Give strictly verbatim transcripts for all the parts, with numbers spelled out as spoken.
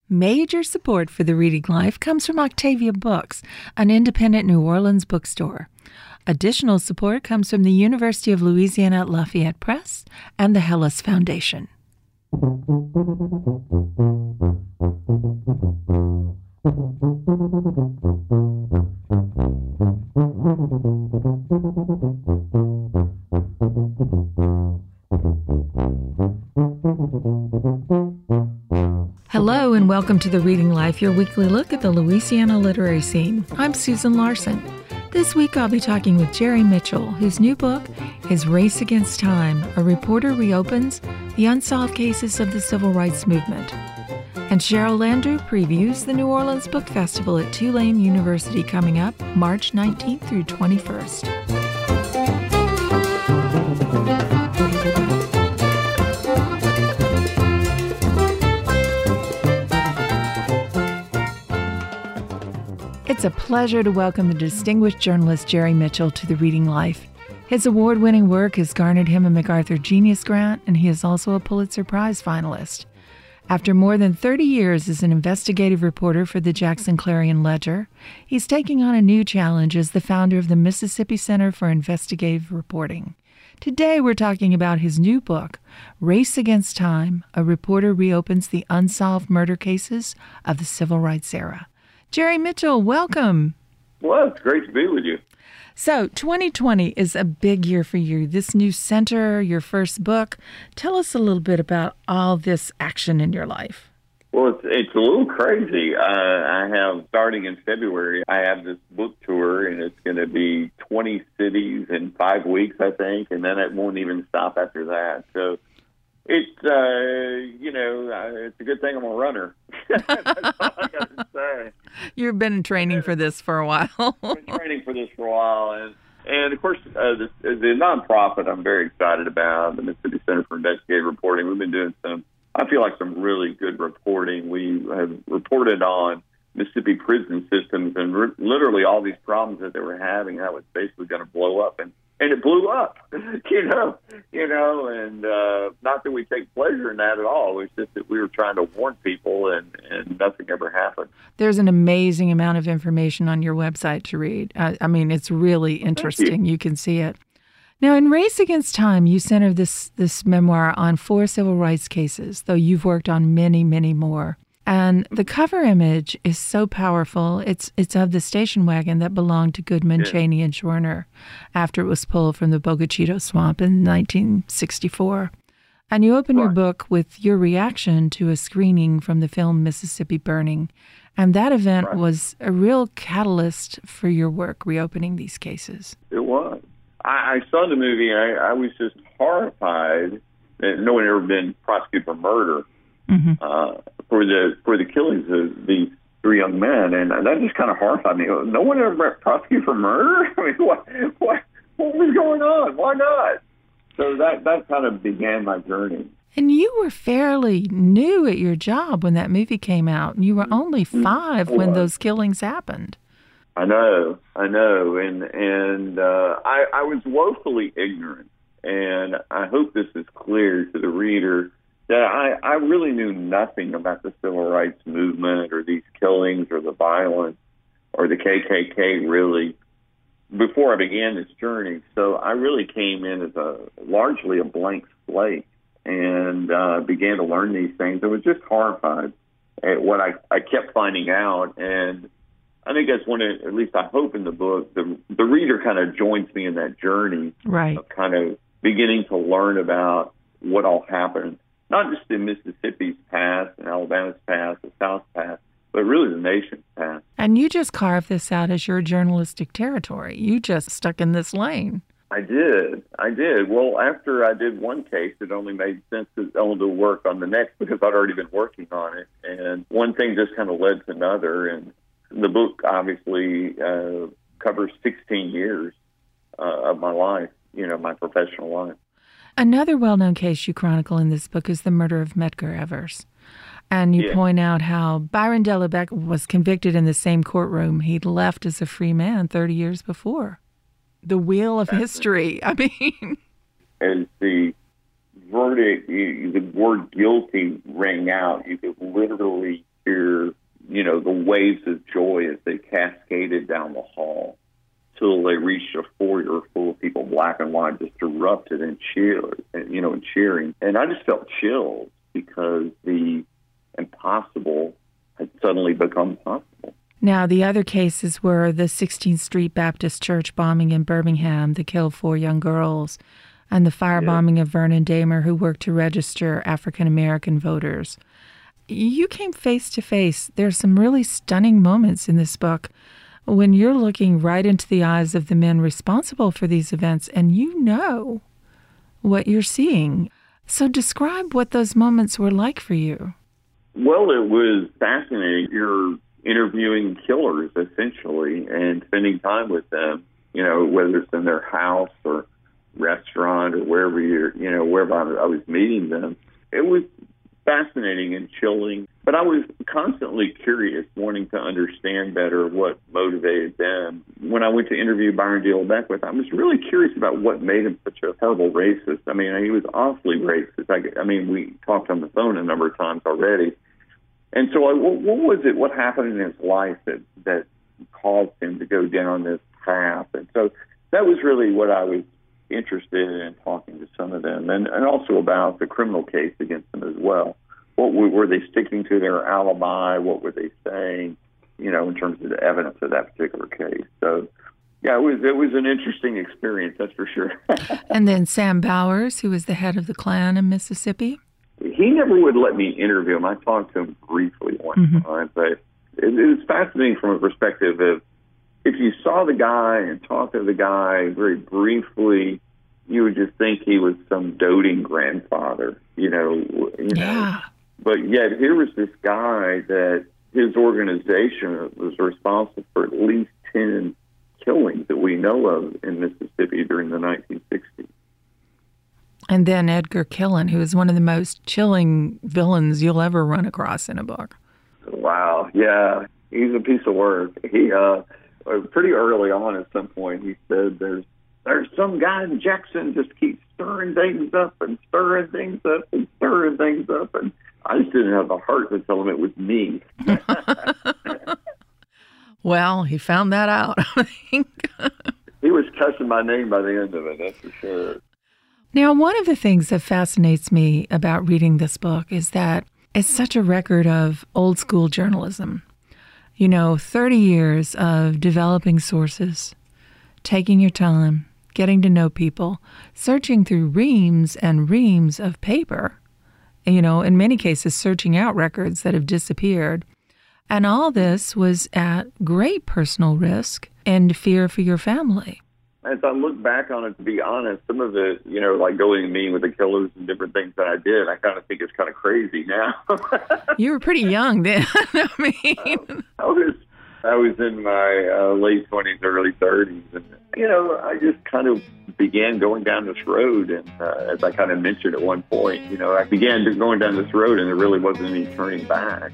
Major support for the Reading Life comes from Octavia Books, an independent New Orleans bookstore. Additional support comes from the University of Louisiana at Lafayette Press and the Hellas Foundation. Hello and welcome to The Reading Life, your weekly look at the Louisiana literary scene. I'm Susan Larson. This week I'll be talking with Jerry Mitchell, whose new book is Race Against Time, A Reporter Reopens the Unsolved Cases of the Civil Rights Movement. And Cheryl Landru previews the New Orleans Book Festival at Tulane University coming up March nineteenth through twenty-first. It's a pleasure to welcome the distinguished journalist Jerry Mitchell to The Reading Life. His award-winning work has garnered him a MacArthur Genius Grant, and he is also a Pulitzer Prize finalist. After more than thirty years as an investigative reporter for the Jackson Clarion Ledger, he's taking on a new challenge as the founder of the Mississippi Center for Investigative Reporting. Today we're talking about his new book, Race Against Time, A Reporter Reopens the Unsolved Murder Cases of the Civil Rights Era. Jerry Mitchell, welcome. Well, it's great to be with you. So twenty twenty is a big year for you. This new center, your first book. Tell us a little bit about all this action in your life. Well, it's, it's a little crazy. Uh, I have, starting in February, I have this book tour, and it's going to be twenty cities in five weeks, I think, and then it won't even stop after that. So it's, uh, you know, uh, it's a good thing I'm a runner. That's all I got to say. You've been in training for this for a while. I've been training for this for a while. And, and of course, uh, the, the nonprofit I'm very excited about, the Mississippi Center for Investigative Reporting. We've been doing some, I feel like some really good reporting. We have reported on Mississippi prison systems and re- literally all these problems that they were having, how it's basically going to blow up. And And it blew up, you know, you know, and uh, not that we take pleasure in that at all. It's just that we were trying to warn people, and, and nothing ever happened. There's an amazing amount of information on your website to read. I, I mean, it's really interesting. You. you can see it. Now, in Race Against Time, you center this this memoir on four civil rights cases, though you've worked on many, many more. And the cover image is so powerful. It's it's of the station wagon that belonged to Goodman, yeah. Cheney, and Schwerner after it was pulled from the Bogachito swamp in nineteen sixty-four. And you open right. your book with your reaction to a screening from the film Mississippi Burning. And that event right. was a real catalyst for your work, reopening these cases. It was. I, I saw the movie, and I, I was just horrified that no one had ever been prosecuted for murder. Mm-hmm. Uh, for the for the killings of these three young men, and that just kind of horrified me. No one ever prosecuted for murder? I mean, what what what was going on? Why not? So that that kind of began my journey. And you were fairly new at your job when that movie came out, and you were only five when those killings happened. I know, I know, and and uh, I I was woefully ignorant, and I hope this is clear to the reader. Yeah, I, I really knew nothing about the civil rights movement or these killings or the violence or the K K K really before I began this journey. So I really came in as a largely a blank slate and uh, began to learn these things. I was just horrified at what I, I kept finding out. And I think that's one of, at least I hope in the book, the, the reader kind of joins me in that journey right. of kind of beginning to learn about what all happened. Not just in Mississippi's past and Alabama's past, the South's past, but really the nation's past. And you just carved this out as your journalistic territory. You just stuck in this lane. I did. I did. Well, after I did one case, it only made sense to go to work on the next because I'd already been working on it. And one thing just kind of led to another. And the book obviously uh, covers sixteen years uh, of my life, you know, my professional life. Another well-known case you chronicle in this book is the murder of Medgar Evers. And you yeah. point out how Byron Dellebec was convicted in the same courtroom he'd left as a free man thirty years before. The wheel of That's history. It. I mean... As the verdict, you, the word guilty rang out, you could literally hear you know, the waves of joy as they cascaded down the hall till they reached a foyer full of people, black and white, just erupted in cheer, you know, in cheering. And I just felt chills because the impossible had suddenly become possible. Now, the other cases were the sixteenth Street Baptist Church bombing in Birmingham that killed four young girls, and the firebombing yeah. of Vernon Dahmer, who worked to register African-American voters. You came face to face. There's some really stunning moments in this book when you're looking right into the eyes of the men responsible for these events, and you know what you're seeing. So describe what those moments were like for you. Well, it was fascinating. You're interviewing killers, essentially, and spending time with them, you know, whether it's in their house or restaurant or wherever you're, you know, wherever I was meeting them. It was fascinating and chilling, but I was constantly curious, wanting to understand better what motivated them. When I went to interview Byron D. Beckwith, I was really curious about what made him such a horrible racist. I mean, he was awfully racist. I, I mean, we talked on the phone a number of times already. And so I, what, what was it, what happened in his life that, that caused him to go down this path? And so that was really what I was interested in talking to some of them, and, and also about the criminal case against them as well. What were, were they sticking to their alibi? What were they saying, you know, in terms of the evidence of that particular case? So, yeah, it was it was an interesting experience, that's for sure. And then Sam Bowers, who was the head of the Klan in Mississippi? He never would let me interview him. I talked to him briefly one mm-hmm. time, but it, it was fascinating from a perspective of if you saw the guy and talked to the guy very briefly, you would just think he was some doting grandfather, you know. You yeah. know. But yet here was this guy that his organization was responsible for at least ten killings that we know of in Mississippi during the nineteen sixties. And then Edgar Killen, who is one of the most chilling villains you'll ever run across in a book. Wow, yeah. He's a piece of work. He, uh, pretty early on at some point, he said there's there's some guy in Jackson just keeps stirring things up and stirring things up and stirring things up. And I just didn't have the heart to tell him it was me. Well, he found that out, I think. He was cussing my name by the end of it, that's for sure. Now, one of the things that fascinates me about reading this book is that it's such a record of old school journalism. You know, thirty years of developing sources, taking your time, getting to know people, searching through reams and reams of paper, you know, in many cases searching out records that have disappeared. And all this was at great personal risk and fear for your family. As I look back on it, to be honest, some of it, you know, like going and meeting with the killers and different things that I did, I kind of think it's kind of crazy now. You were pretty young then. I mean, I was I was in my uh, late twenties, early thirties, and you know, I just kind of began going down this road. And uh, as I kind of mentioned at one point, you know, I began going down this road, and there really wasn't any turning back.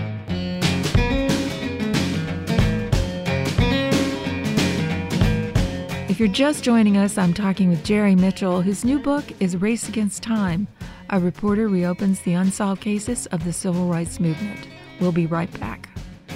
If you're just joining us, I'm talking with Jerry Mitchell, whose new book is Race Against Time. A reporter reopens the unsolved cases of the civil rights movement. We'll be right back.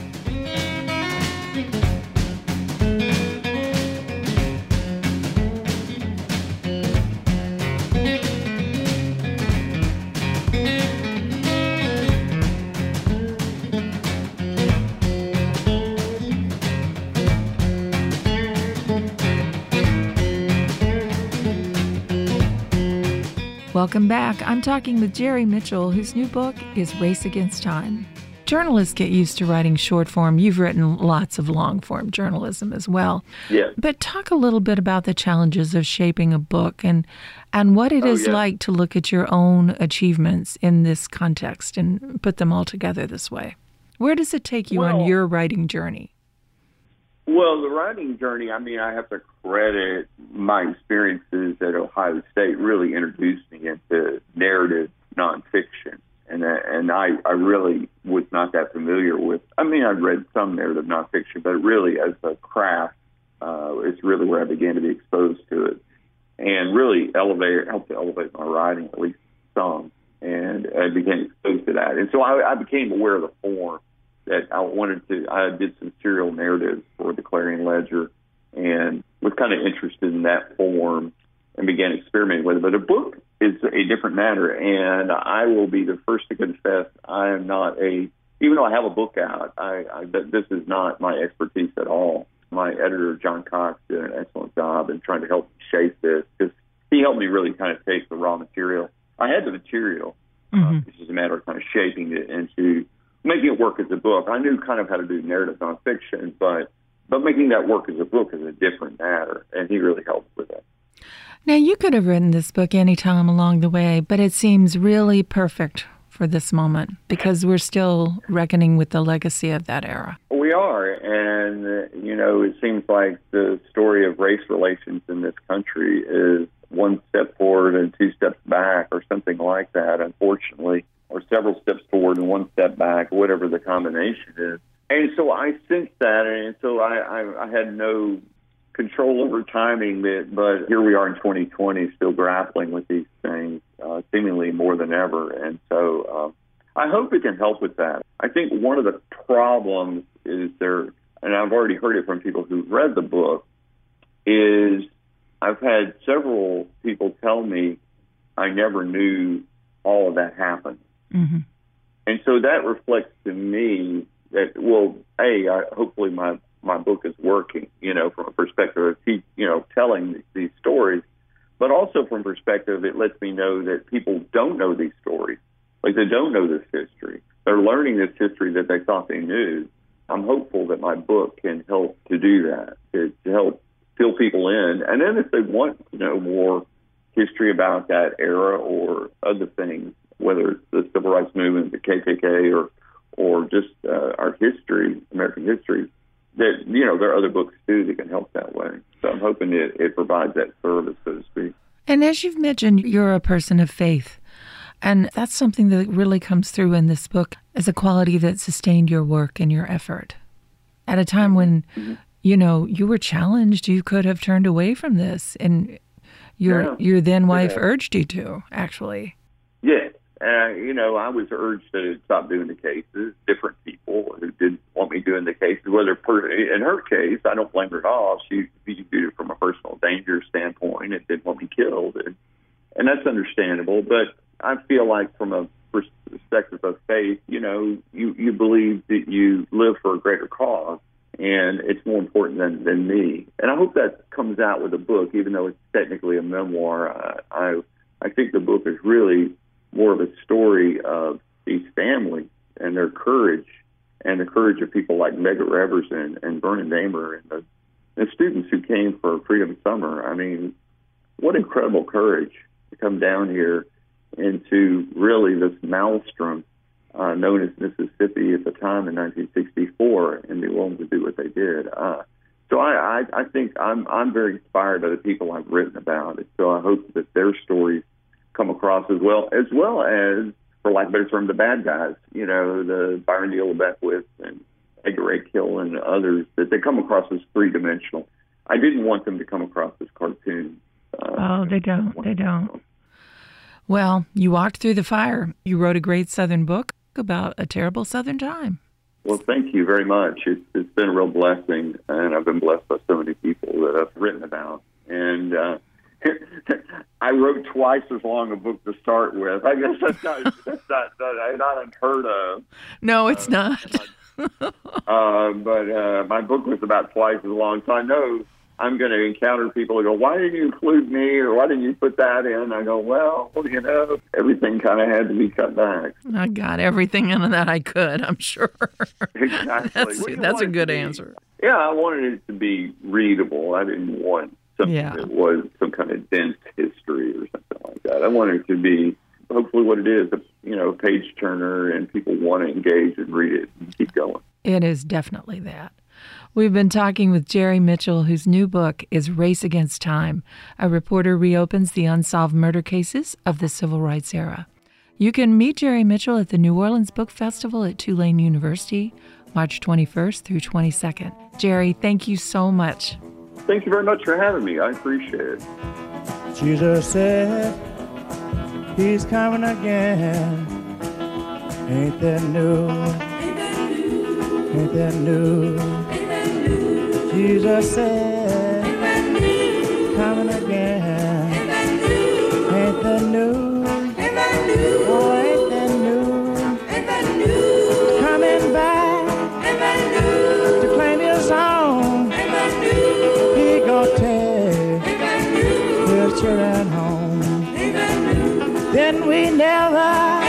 Welcome back. I'm talking with Jerry Mitchell, whose new book is Race Against Time. Journalists get used to writing short form. You've written lots of long form journalism as well. Yeah. But talk a little bit about the challenges of shaping a book and and what it oh, is yeah. like to look at your own achievements in this context and put them all together this way. Where does it take you well, on your writing journey? Well, the writing journey, I mean, I have to credit my experiences at Ohio State really introduced me into narrative nonfiction. And and I, I really was not that familiar with, I mean, I'd read some narrative nonfiction, but really as a craft, uh, it's really where I began to be exposed to it and really elevate, helped to elevate my writing, at least some. And I became exposed to that. And so I, I became aware of the form that I wanted to, I did some serial narratives for the Clarion Ledger and was kind of interested in that form and began experimenting with it. But a book is a different matter, and I will be the first to confess I am not a, even though I have a book out, I, I this is not my expertise at all. My editor, John Cox, did an excellent job in trying to help shape this, because he helped me really kind of take the raw material. I had the material. Mm-hmm. Uh, it's just a matter of kind of shaping it into making it work as a book. I knew kind of how to do narrative nonfiction, but but making that work as a book is a different matter, and he really helped with it. Now, you could have written this book any time along the way, but it seems really perfect for this moment because we're still reckoning with the legacy of that era. We are, and, uh, you know, it seems like the story of race relations in this country is one step forward and two steps back or something like that, unfortunately, or several steps forward and one step back, whatever the combination is. And so I sensed that, and so I, I, I had no control over timing, but, but here we are in twenty twenty still grappling with these things, uh, seemingly more than ever. And so uh, I hope it can help with that. I think one of the problems is there, and I've already heard it from people who've read the book, is I've had several people tell me I never knew all of that happened. Mm-hmm. And so that reflects to me that, well, A, I, hopefully my, my book is working, you know, from a perspective of, you know, telling these stories, but also from perspective, it lets me know that people don't know these stories. Like, they don't know this history. They're learning this history that they thought they knew. I'm hopeful that my book can help to do that, to, to help fill people in. And then if they want to know more history about that era or other things, whether it's the Civil Rights Movement, the K K K, or or just uh, our history, American history, that, you know, there are other books, too, that can help that way. So I'm hoping it, it provides that service, so to speak. And as you've mentioned, you're a person of faith. And that's something that really comes through in this book as a quality that sustained your work and your effort. At a time when, mm-hmm. you know, you were challenged, you could have turned away from this. And your yeah. your then wife yeah. urged you to, actually. Yes. Uh, you know, I was urged to stop doing the cases. Different people who didn't want me doing the cases, whether per- in her case, I don't blame her at all. She, she did it from a personal danger standpoint and didn't want me killed. And, and that's understandable. But I feel like from a perspective of faith, you know, you, you believe that you live for a greater cause, and it's more important than, than me. And I hope that comes out with the book, even though it's technically a memoir. I, I, I think the book is really more of a story of these families and their courage, and the courage of people like Medgar Evers and, and Vernon Damer and the, the students who came for Freedom Summer. I mean, what incredible courage to come down here into really this maelstrom uh, known as Mississippi at the time in nineteen sixty-four, and be willing to do what they did. Uh, so I, I, I think I'm I'm very inspired by the people I've written about. So I hope that their stories come across as well, as well as, for lack of a better term, the bad guys, you know, the Byron D. Beckwith and Edgar Ray Kill and others, that they come across as three-dimensional. I didn't want them to come across as cartoons. Uh, oh, they don't. They don't. Well, you walked through the fire. You wrote a great Southern book about a terrible Southern time. Well, thank you very much. It's, it's been a real blessing, and I've been blessed by so many people that I've written about. And uh, I wrote twice as long a book to start with. I guess that's not that's not, not, not unheard of. No, it's uh, not. uh, but uh, my book was about twice as long, so I know I'm going to encounter people who go, "Why didn't you include me?" or "Why didn't you put that in?" I go, "Well, you know, everything kind of had to be cut back." I got everything in that I could, I'm sure. Exactly. That's, well, that's a good be, answer. Yeah, I wanted it to be readable. I didn't want something yeah. that was some kind of dense history or something like that. I wanted it to be, hopefully what it is, a, you know, page turner, and people want to engage and read it and keep going. It is definitely that. We've been talking with Jerry Mitchell, whose new book is Race Against Time. A reporter reopens the unsolved murder cases of the Civil Rights era. You can meet Jerry Mitchell at the New Orleans Book Festival at Tulane University, March twenty-first through twenty-second. Jerry, thank you so much. Thank you very much for having me. I appreciate it. Jesus said he's coming again. Ain't that new? Ain't that new? Jesus said, coming again. Ain't that new? Oh, ain't that new? Coming back to claim his own. He gonna take his children home. Then we never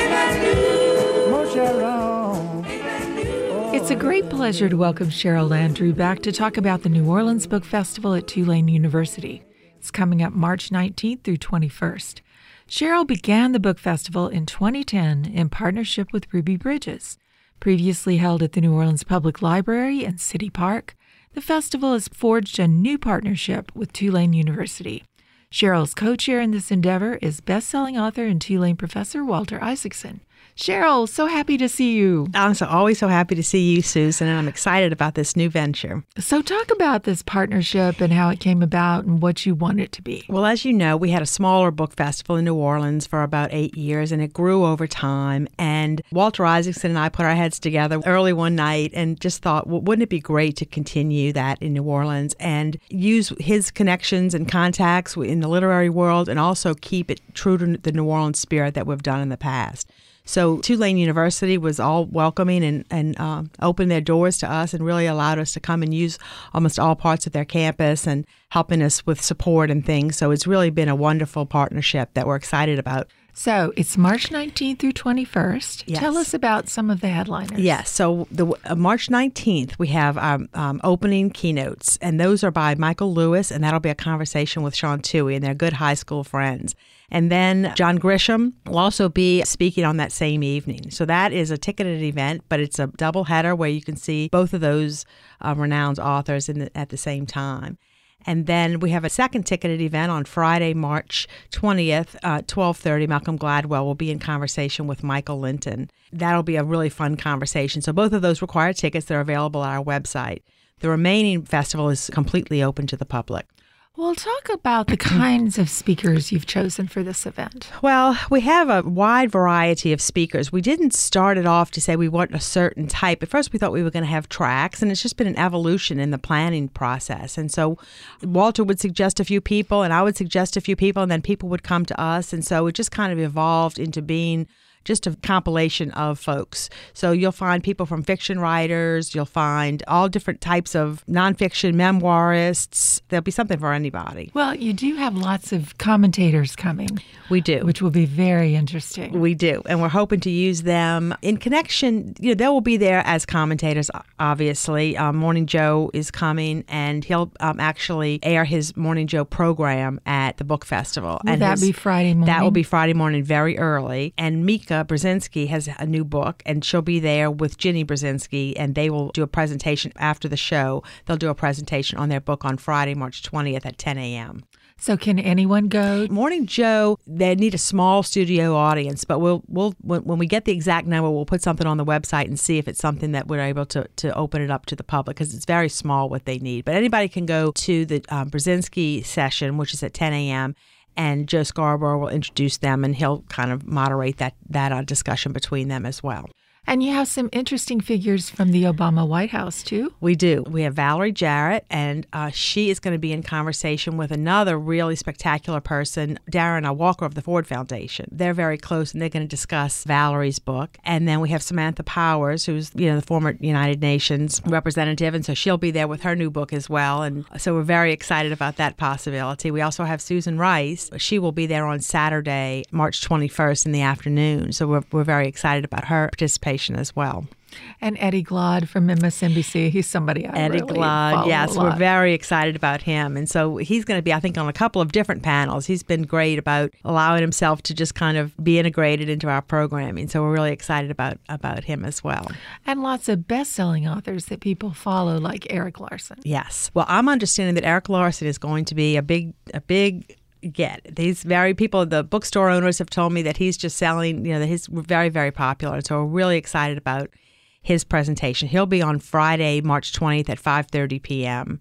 more shall roam. It's a great pleasure to welcome Cheryl Landry back to talk about the New Orleans Book Festival at Tulane University. It's coming up March nineteenth through twenty-first. Cheryl began the book festival in twenty ten in partnership with Ruby Bridges. Previously held at the New Orleans Public Library and City Park, the festival has forged a new partnership with Tulane University. Cheryl's co-chair in this endeavor is best-selling author and Tulane professor Walter Isaacson. Cheryl, so happy to see you. I'm so always so happy to see you, Susan, and I'm excited about this new venture. So talk about this partnership and how it came about and what you want it to be. Well, as you know, we had a smaller book festival in New Orleans for about eight years, and it grew over time. And Walter Isaacson and I put our heads together early one night and just thought, well, wouldn't it be great to continue that in New Orleans and use his connections and contacts in the literary world and also keep it true to the New Orleans spirit that we've done in the past. So Tulane University was all welcoming and, and uh, opened their doors to us and really allowed us to come and use almost all parts of their campus and helping us with support and things. So it's really been a wonderful partnership that we're excited about. So it's March nineteenth through twenty-first. Yes. Tell us about some of the headliners. Yes. So the uh, March nineteenth, we have um, um, opening keynotes, and those are by Michael Lewis, and that'll be a conversation with Sean Tuohy, and they're good high school friends. And then John Grisham will also be speaking on that same evening. So that is a ticketed event, but it's a double header where you can see both of those uh, renowned authors in the, at the same time. And then we have a second ticketed event on Friday, March twentieth, uh, twelve thirty. Malcolm Gladwell will be in conversation with Michael Linton. That'll be a really fun conversation. So both of those require tickets. They're available at our website. The remaining festival is completely open to the public. Well, talk about the kinds of speakers you've chosen for this event. Well, we have a wide variety of speakers. We didn't start it off to say we want a certain type. At first, we thought we were going to have tracks, and it's just been an evolution in the planning process. And so Walter would suggest a few people, and I would suggest a few people, and then people would come to us. And so it just kind of evolved into being just a compilation of folks. So you'll find people from fiction writers, you'll find all different types of nonfiction memoirists. There'll be something for anybody. Well, you do have lots of commentators coming. We do. Which will be very interesting. We do. And we're hoping to use them in connection. You know, they will be there as commentators, obviously. Um, Morning Joe is coming, and he'll um, actually air his Morning Joe program at the book festival. Will and that his, be Friday morning? That will be Friday morning very early. And Mika Brzezinski has a new book, and she'll be there with Ginny Brzezinski, and they will do a presentation after the show. They'll do a presentation on their book on Friday, March twentieth at ten a.m. So can anyone go? Morning Joe, they need a small studio audience, but we'll we'll when, when we get the exact number, we'll put something on the website and see if it's something that we're able to, to open it up to the public, because it's very small what they need. But anybody can go to the um, Brzezinski session, which is at ten a.m., and Joe Scarborough will introduce them, and he'll kind of moderate that, that uh, discussion between them as well. And you have some interesting figures from the Obama White House, too. We do. We have Valerie Jarrett, and uh, she is going to be in conversation with another really spectacular person, Darren Walker of the Ford Foundation. They're very close, and they're going to discuss Valerie's book. And then we have Samantha Powers, who's, you know, the former United Nations representative, and so she'll be there with her new book as well. And so we're very excited about that possibility. We also have Susan Rice. She will be there on Saturday, March twenty-first in the afternoon. So we're, we're very excited about her participation as well. And Eddie Glaude from M S N B C. He's somebody I Eddie really Glaude, follow yes, a lot. we're very excited about him. And so he's going to be, I think, on a couple of different panels. He's been great about allowing himself to just kind of be integrated into our programming. So we're really excited about, about him as well. And lots of best-selling authors that people follow, like Erik Larson. Yes. Well, I'm understanding that Erik Larson is going to be a big, a big get. These very people, the bookstore owners have told me that he's just selling, you know, that he's very, very popular. So we're really excited about his presentation. He'll be on Friday, March twentieth at five thirty p.m.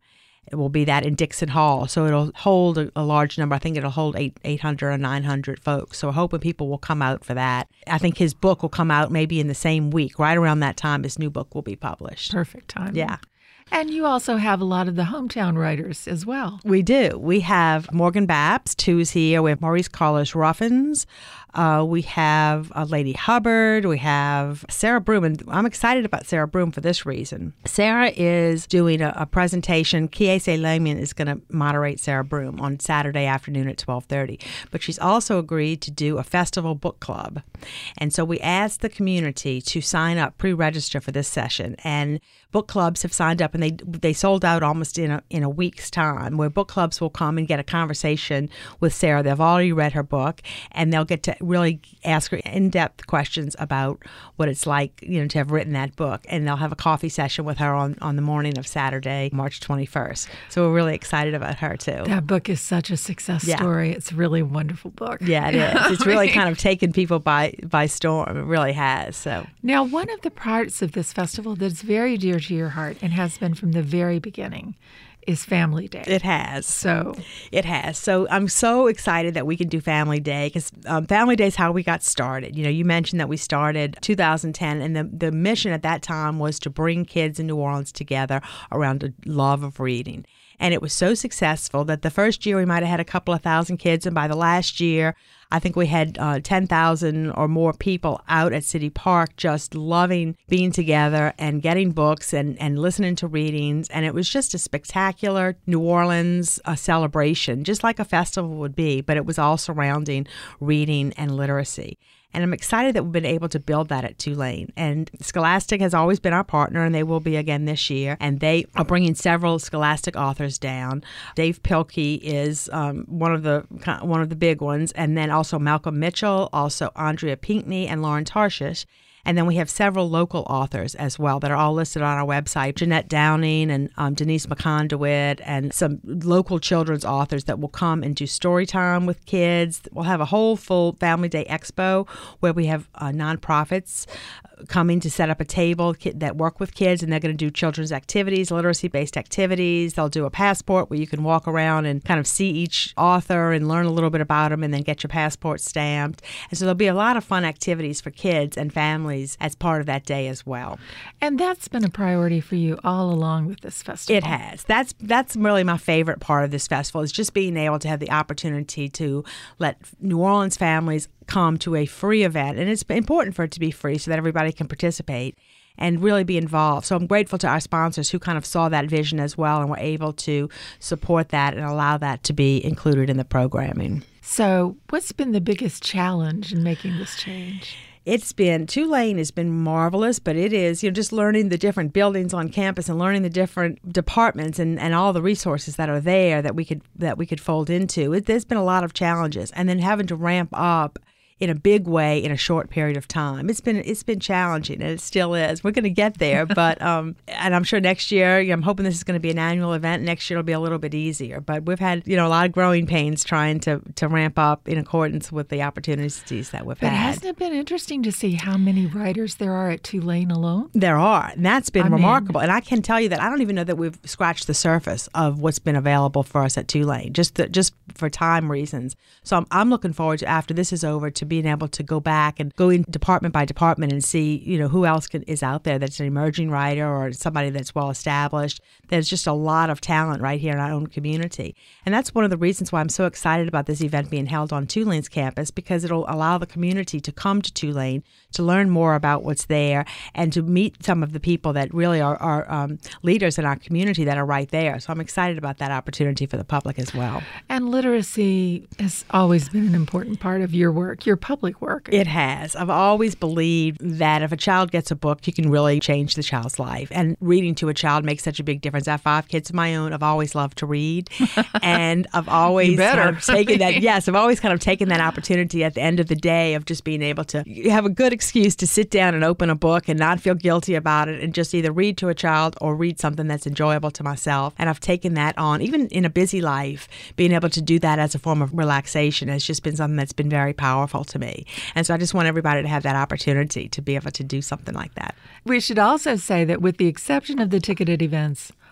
It will be that in Dixon Hall. So it'll hold a, a large number. I think it'll hold eight, 800 or nine hundred folks. So we're hoping people will come out for that. I think his book will come out maybe in the same week. Right around that time, his new book will be published. Perfect time. Yeah. And you also have a lot of the hometown writers as well. We do. We have Morgan Babst, who's here. We have Maurice Carlos Ruffins. Uh, we have uh, Lady Hubbard. We have Sarah Broom. And I'm excited about Sarah Broom for this reason. Sarah is doing a, a presentation. Kiese Lehman is going to moderate Sarah Broom on Saturday afternoon at twelve thirty. But she's also agreed to do a festival book club. And so we asked the community to sign up, pre-register for this session. And book clubs have signed up, and they they sold out almost in a, in a week's time, where book clubs will come and get a conversation with Sarah. They've already read her book, and they'll get to really ask her in-depth questions about what it's like, you know, to have written that book. And they'll have a coffee session with her on, on the morning of Saturday, March twenty-first. So we're really excited about her, too. That book is such a success Yeah. story. It's a really wonderful book. Yeah, it is. It's really kind of taken people by, by storm. It really has. So Now, one of the parts of this festival that's very dear to your heart and has been from the very beginning is Family Day. it has. So It has. So I'm so excited that we can do Family Day, because um, Family Day is how we got started. You know, you mentioned that we started two thousand ten, and the, the mission at that time was to bring kids in New Orleans together around a love of reading. And it was so successful that the first year we might have had a couple of thousand kids, and by the last year, I think we had uh, ten thousand or more people out at City Park just loving being together and getting books and, and listening to readings. And it was just a spectacular New Orleans uh, celebration, just like a festival would be, but it was all surrounding reading and literacy. And I'm excited that we've been able to build that at Tulane. And Scholastic has always been our partner, and they will be again this year. And they are bringing several Scholastic authors down. Dave Pilkey is um, one of the one of the big ones, and then also Malcolm Mitchell, also Andrea Pinkney, and Lauren Tarshish. And then we have several local authors as well that are all listed on our website. Jeanette Downing and um, Denise McConduit, and some local children's authors that will come and do story time with kids. We'll have a whole full Family Day Expo where we have uh, nonprofits coming to set up a table that work with kids, and they're going to do children's activities, literacy-based activities. They'll do a passport where you can walk around and kind of see each author and learn a little bit about them, and then get your passport stamped. And so there'll be a lot of fun activities for kids and families as part of that day as well. And that's been a priority for you all along with this festival. It has. That's that's really my favorite part of this festival, is just being able to have the opportunity to let New Orleans families come to a free event. And it's important for it to be free so that everybody can participate and really be involved. So I'm grateful to our sponsors who kind of saw that vision as well and were able to support that and allow that to be included in the programming. So what's been the biggest challenge in making this change? It's been, Tulane has been marvelous, but it is, you know, just learning the different buildings on campus and learning the different departments and, and all the resources that are there that we could that we could fold into. It, there's been a lot of challenges, and then having to ramp up in a big way in a short period of time. It's been it's been challenging, and it still is. We're going to get there, but um, and I'm sure next year, you know, I'm hoping this is going to be an annual event. Next year it'll be a little bit easier, but we've had, you know, a lot of growing pains trying to to ramp up in accordance with the opportunities that we've But had. hasn't it been interesting to see how many writers there are at Tulane alone? There are, and that's been I mean- remarkable. And I can tell you that I don't even know that we've scratched the surface of what's been available for us at Tulane, just the, just for time reasons. So I'm, I'm looking forward to, after this is over, to being able to go back and go in department by department and see, you know, who else can, is out there that's an emerging writer or somebody that's well established. There's just a lot of talent right here in our own community. And that's one of the reasons why I'm so excited about this event being held on Tulane's campus, because it'll allow the community to come to Tulane to learn more about what's there and to meet some of the people that really are, are um, leaders in our community that are right there. So I'm excited about that opportunity for the public as well. And literacy has always been an important part of your work, your public work. It has. I've always believed that if a child gets a book, you can really change the child's life. And reading to a child makes such a big difference. I have five kids of my own. I've always loved to read. And I've always You better. kind of taken that, yes, I've always kind of taken that opportunity at the end of the day of just being able to have a good excuse to sit down and open a book and not feel guilty about it and just either read to a child or read something that's enjoyable to myself. And I've taken that on, even in a busy life, being able to do that as a form of relaxation has just been something that's been very powerful to me. And so I just want everybody to have that opportunity to be able to do something like that. We should also say that with the exception of the ticketed events,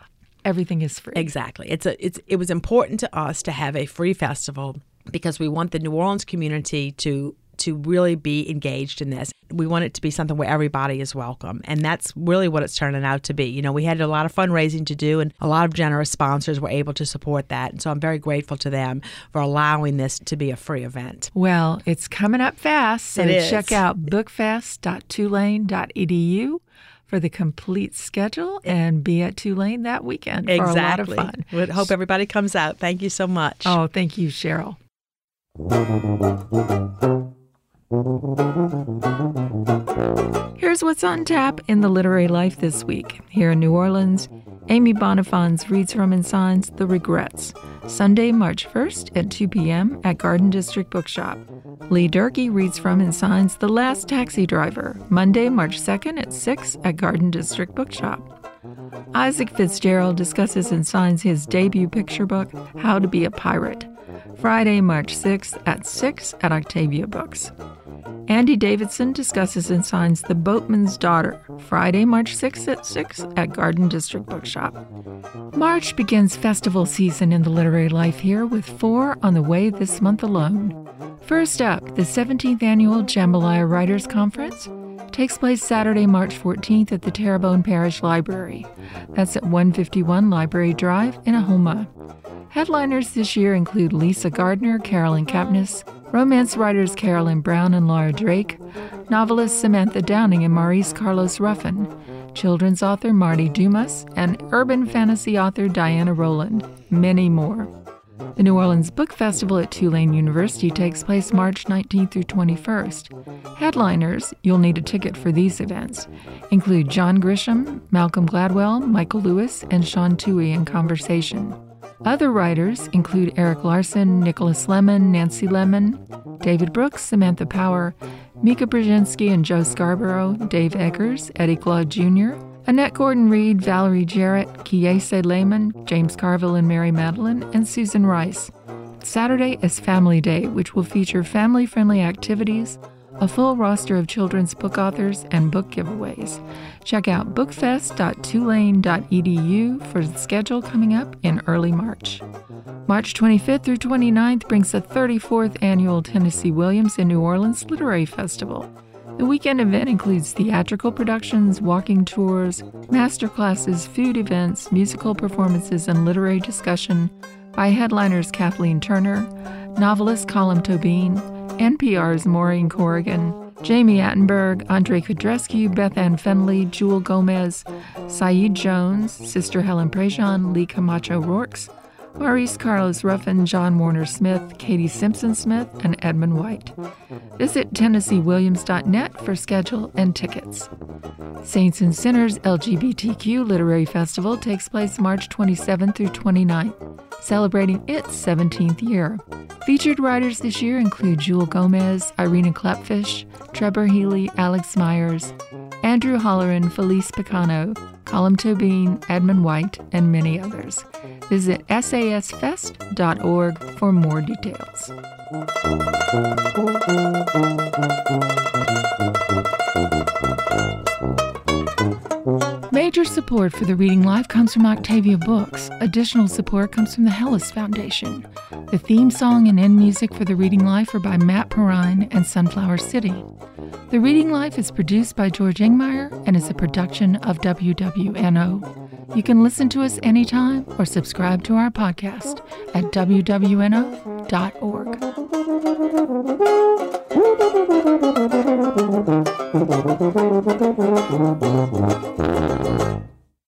everything is free. Exactly. It's a it's it was important to us to have a free festival because we want the New Orleans community to to really be engaged in this. We want it to be something where everybody is welcome. And that's really what it's turning out to be. You know, we had a lot of fundraising to do, and a lot of generous sponsors were able to support that. And so I'm very grateful to them for allowing this to be a free event. Well, it's coming up fast, so It is. check out bookfest dot tulane dot e d u for the complete schedule and be at Tulane that weekend for Exactly. a lot of fun. We hope everybody comes out. Thank you so much. Oh, thank you, Cheryl. Here's what's on tap in the literary life this week. Here in New Orleans, Amy Bonifants reads from and signs The Regrets, Sunday, March first at two p.m. at Garden District Bookshop. Lee Durkee reads from and signs The Last Taxi Driver, Monday, March second at six at Garden District Bookshop. Isaac Fitzgerald discusses and signs his debut picture book, How to Be a Pirate, Friday, March sixth at six at Octavia Books. Andy Davidson discusses and signs The Boatman's Daughter, Friday, March sixth at six at Garden District Bookshop. March begins festival season in the literary life here with four on the way this month alone. First up, the seventeenth Annual Jambalaya Writers Conference takes place Saturday, March fourteenth at the Terrebonne Parish Library. That's at one fifty-one Library Drive in Ahoma. Headliners this year include Lisa Gardner, Carolyn Kapnis, romance writers Carolyn Brown and Laura Drake, novelist Samantha Downing and Maurice Carlos Ruffin, children's author Marty Dumas, and urban fantasy author Diana Rowland, many more. The New Orleans Book Festival at Tulane University takes place March nineteenth through twenty-first. Headliners, you'll need a ticket for these events, include John Grisham, Malcolm Gladwell, Michael Lewis, and Sean Tuohy in conversation. Other writers include Eric Larson, Nicholas Lemon, Nancy Lemon, David Brooks, Samantha Power, Mika Brzezinski and Joe Scarborough, Dave Eggers, Eddie Glaude Junior, Annette Gordon-Reed, Valerie Jarrett, Kiese Lehman, James Carville and Mary Madeline, and Susan Rice. Saturday is Family Day, which will feature family-friendly activities, a full roster of children's book authors, and book giveaways. Check out bookfest dot tulane dot e d u for the schedule coming up in early March. March twenty-fifth through twenty-ninth brings the thirty-fourth Annual Tennessee Williams in New Orleans Literary Festival. The weekend event includes theatrical productions, walking tours, masterclasses, food events, musical performances, and literary discussion by headliners Kathleen Turner, novelist Colum Tobin, N P R's Maureen Corrigan, Jamie Attenberg, Andre Kudresky, Beth Ann Fenley, Jewel Gomez, Saeed Jones, Sister Helen Prejean, Lee Camacho Rourkes, Maurice Carlos Ruffin, John Warner Smith, Katie Simpson Smith, and Edmund White. Visit Tennessee Williams dot net for schedule and tickets. Saints and Sinners L G B T Q Literary Festival takes place March twenty-seventh through twenty-ninth, celebrating its seventeenth year. Featured writers this year include Jewel Gomez, Irina Klepfish, Trevor Healy, Alex Myers, Andrew Holleran, Felice Picano, Colum Tobin, Edmund White, and many others. Visit S A S fest dot org for more details. Major support for the Reading Life comes from Octavia Books. Additional support comes from the Hellis Foundation. The theme song and end music for the Reading Life are by Matt Perrine and Sunflower City. The Reading Life is produced by George Ingmeyer and is a production of W W N O. You can listen to us anytime or subscribe to our podcast at w w n o dot org. Thank you.